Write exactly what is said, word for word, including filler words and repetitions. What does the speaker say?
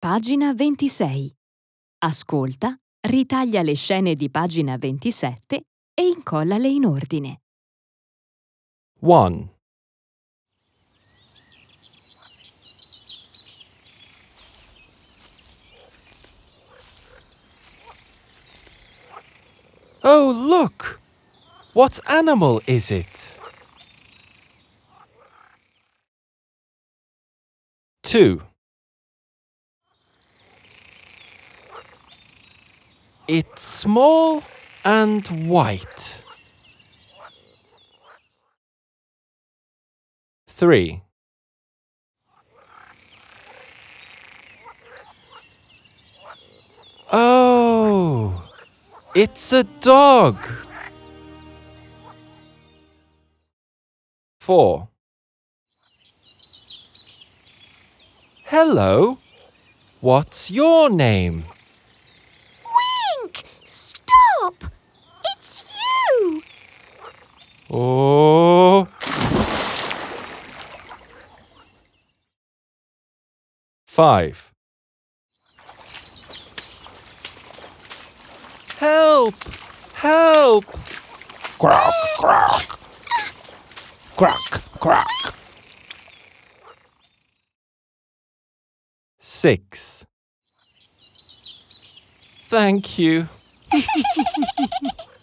Pagina ventisei. Ascolta, ritaglia le scene di pagina ventisette e incollale in ordine. one. Oh, look! What animal is it? two. It's small and white. three. Oh, it's a dog. four. Hello, what's your name? Wink! Stop! It's you! Oh. five. Help! Help! Croak, croak. Croak, croak. six. Thank you.